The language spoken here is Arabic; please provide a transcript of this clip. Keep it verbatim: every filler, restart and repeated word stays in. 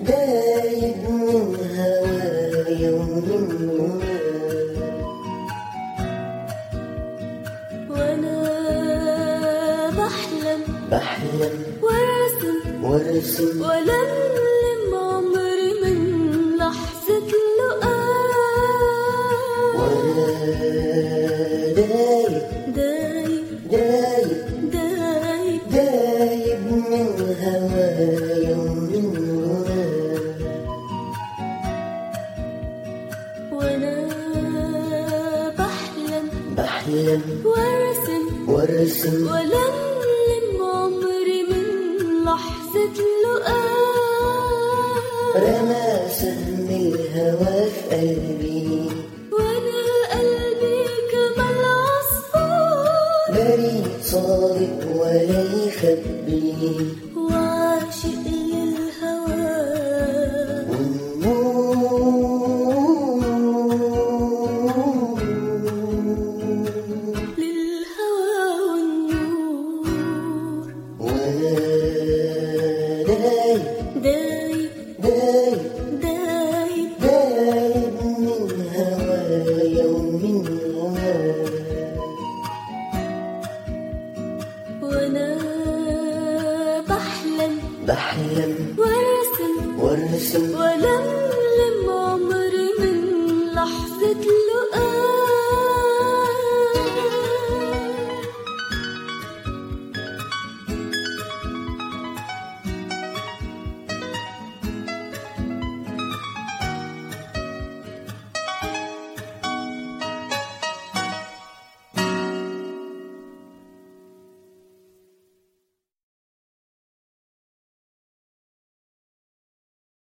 دايب من هوايا ومن هواك، وانا بحلم بحلم وارسم وارسم ولملم عمري من لحظة لقاك، وانا دايب دايب دايب دايب دايب من هوايا ومن هواك، وانا بحلم بحلم وارسم وارسم ولملم عمري من لحظة لقاك، رمى سهم الهوى في قلبي، وانا قلبي كمال عصفور بريء صادق ولا يخبي، وعاشق للهوى والنور للهوى والنور، وانا دايب دايب دايب دايب دايب من هوايا ومن هواك، وانا بحلم بحلم وارسم وارسم ولملم